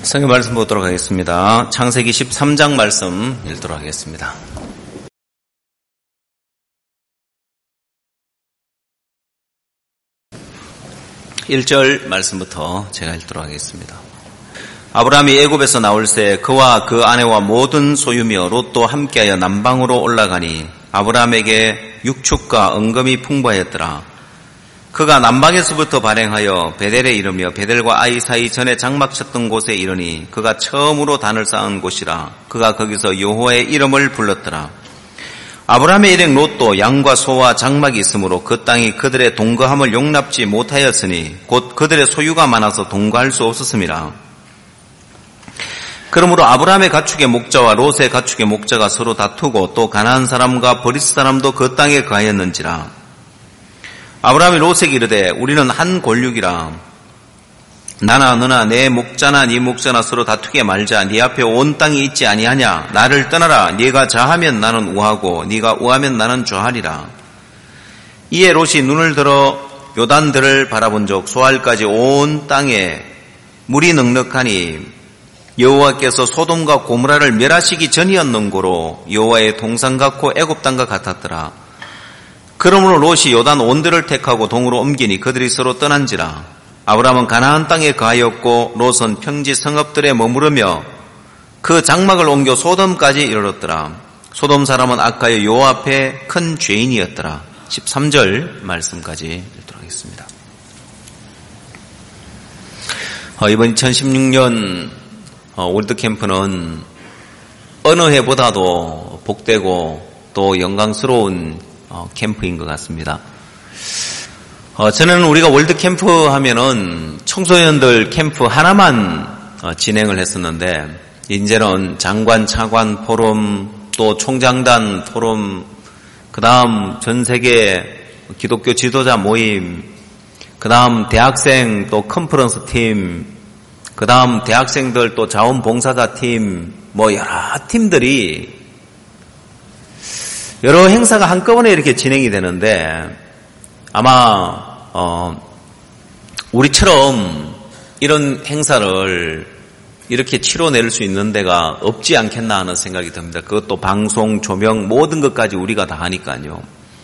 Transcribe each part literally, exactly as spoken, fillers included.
성경 말씀 보도록 하겠습니다. 창세기 십삼 장 말씀 읽도록 하겠습니다. 일 절 말씀부터 제가 읽도록 하겠습니다. 아브라함이 애굽에서 나올새 그와 그 아내와 모든 소유며 롯도 함께하여 남방으로 올라가니 아브라함에게 육축과 은금이 풍부하였더라. 그가 남방에서부터 발행하여 베델에 이르며 베델과 아이 사이 전에 장막 쳤던 곳에 이르니 그가 처음으로 단을 쌓은 곳이라. 그가 거기서 여호와의 이름을 불렀더라. 아브라함의 일행 롯도 양과 소와 장막이 있으므로 그 땅이 그들의 동거함을 용납지 못하였으니 곧 그들의 소유가 많아서 동거할 수 없었음이라. 그러므로 아브라함의 가축의 목자와 롯의 가축의 목자가 서로 다투고 또 가나안 사람과 브리스 사람도 그 땅에 거하였는지라. 아브라함이 롯에게 이르되 우리는 한 골육이라. 나나 너나 내 목자나 네 목자나 서로 다투게 말자. 네 앞에 온 땅이 있지 아니하냐. 나를 떠나라. 네가 좌하면 나는 우하고 네가 우하면 나는 좌하리라. 이에 롯이 눈을 들어 요단들을 바라본 적 소알까지 온 땅에 물이 넉넉하니 여호와께서 소돔과 고모라를 멸하시기 전이었는고로 여호와의 동산 같고 애굽 땅과 같았더라. 그러므로 롯이 요단 온들을 택하고 동으로 옮기니 그들이 서로 떠난지라. 아브라함은 가나안 땅에 거하였고 롯은 평지 성읍들에 머무르며 그 장막을 옮겨 소돔까지 이르렀더라. 소돔 사람은 악하여 여호와 앞에 큰 죄인이었더라. 십삼 절 말씀까지 읽도록 하겠습니다. 어, 이번 이천십육 년 어, 월드캠프는 어느 해보다도 복되고 또 영광스러운 어, 캠프인 것 같습니다. 어, 저는 우리가 월드캠프 하면은 청소년들 캠프 하나만 어, 진행을 했었는데 이제는 장관, 차관 포럼, 또 총장단 포럼, 그 다음 전세계 기독교 지도자 모임, 그 다음 대학생 또 컨퍼런스 팀, 그 다음 대학생들 또 자원봉사자 팀, 뭐 여러 팀들이 여러 행사가 한꺼번에 이렇게 진행이 되는데 아마 어, 우리처럼 이런 행사를 이렇게 치러낼 수 있는 데가 없지 않겠나 하는 생각이 듭니다. 그것도 방송, 조명 모든 것까지 우리가 다 하니까요.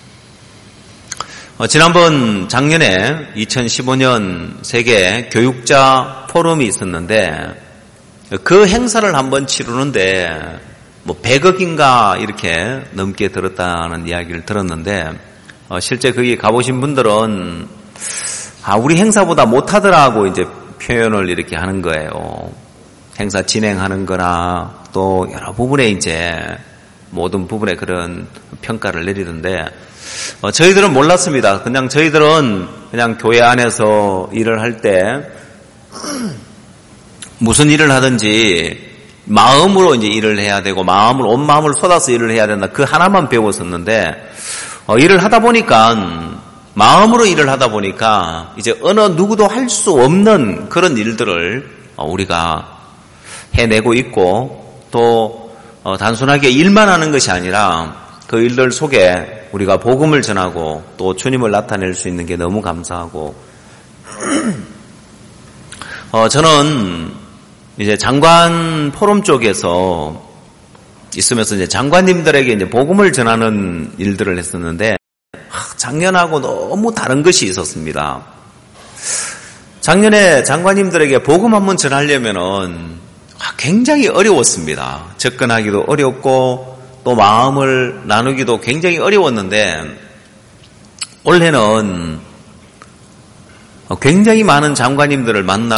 어, 지난번 작년에 이천십오 년 세계 교육자 포럼이 있었는데 그 행사를 한번 치르는데 뭐 백억인가 이렇게 넘게 들었다는 이야기를 들었는데 어, 실제 거기 가보신 분들은 아 우리 행사보다 못하더라고 이제 표현을 이렇게 하는 거예요. 행사 진행하는 거나 또 여러 부분에 이제 모든 부분에 그런 평가를 내리던데 어, 저희들은 몰랐습니다. 그냥 저희들은 그냥 교회 안에서 일을 할 때 무슨 일을 하든지 마음으로 이제 일을 해야 되고 마음을 온 마음을 쏟아서 일을 해야 된다. 그 하나만 배웠었는데 어, 일을 하다 보니까 마음으로 일을 하다 보니까 이제 어느 누구도 할 수 없는 그런 일들을 어, 우리가 해내고 있고 또 어, 단순하게 일만 하는 것이 아니라 그 일들 속에 우리가 복음을 전하고 또 주님을 나타낼 수 있는 게 너무 감사하고 어, 저는 이제 장관 포럼 쪽에서 있으면서 이제 장관님들에게 이제 복음을 전하는 일들을 했었는데 작년하고 너무 다른 것이 있었습니다. 작년에 장관님들에게 복음 한번 전하려면은 굉장히 어려웠습니다. 접근하기도 어렵고 또 마음을 나누기도 굉장히 어려웠는데 올해는 굉장히 많은 장관님들을 만나